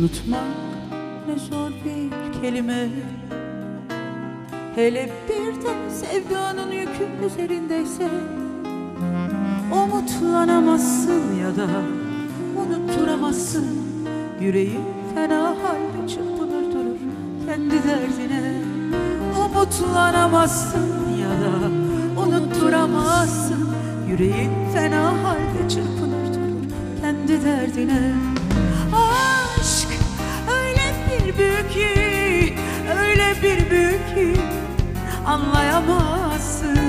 Unutmak ne zor bir kelime, hele bir de sevdanın yükü üzerindeyse. Umutlanamazsın ya da unutturamazsın. Yüreğin fena halde çırpınır durur kendi derdine. Umutlanamazsın ya da unutturamazsın. Yüreğin fena halde çırpınır durur kendi derdine. Aşk öyle bir büyük ki, öyle bir büyük ki anlayamazsın.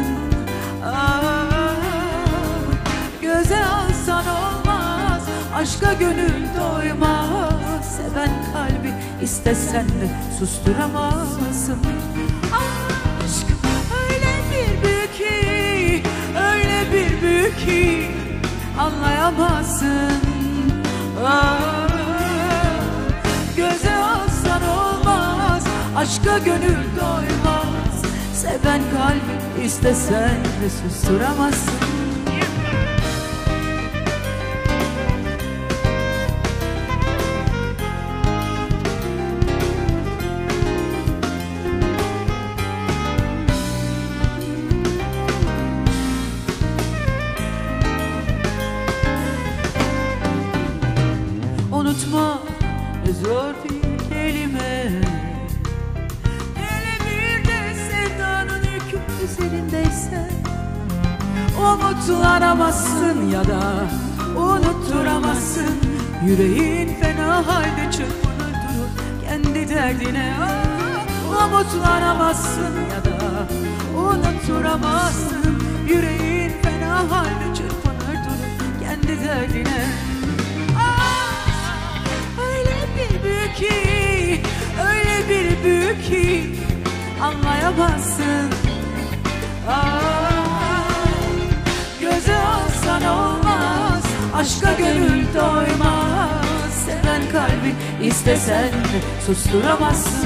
Göze alsan olmaz, aşka gönül doymaz. Seven kalbi istesen de susturamazsın. Aşk öyle bir büyük ki, öyle bir büyük ki anlayamazsın. Göze alsan olmaz, aşka gönül doymaz. Seven kalbi istesen de susturamazsın. Unutma zor bir kelime, hele bir de sevdanın yükü üzerindeyse. Umutlanamazsın ya da unutturamazsın. Yüreğin fena halde çırpınır durur kendi derdine. Umutlanamazsın ya da unutturamazsın. Yüreğin fena halde çırpınır durur kendi derdine. Ki, öyle bir büyük ki anlayamazsın. Göze alsan olmaz, aşka gönül doymaz. Seven kalbi istesen de susturamazsın.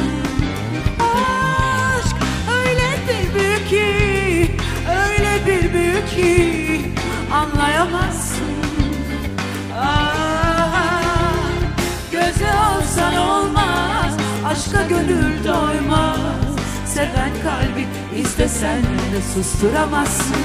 Aşk öyle bir büyük ki, öyle bir büyük ki anlayamazsın. Göze alsan olmaz, aşka gönül doymaz. Seven kalbi istesen de susturamazsın.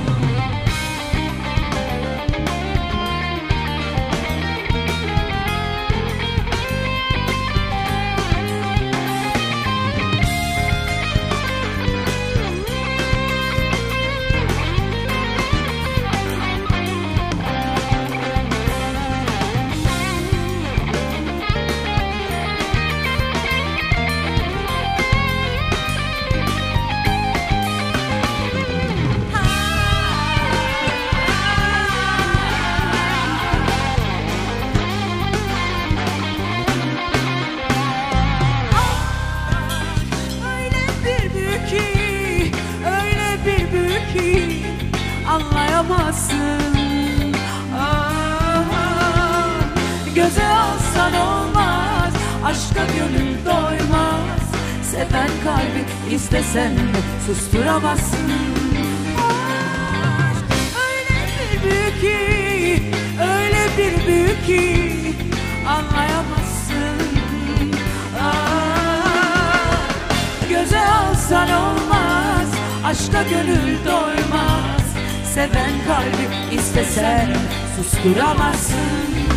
Anlayamazsın. Göze alsan olmaz, aşka gönül doymaz. Seven kalbi istesen de susturamazsın. Öyle bir büyük ki, öyle bir büyük ki anlayamazsın. Göze alsan olmaz, aşka gönül doymaz. Seven kalbi istesen susturamazsın.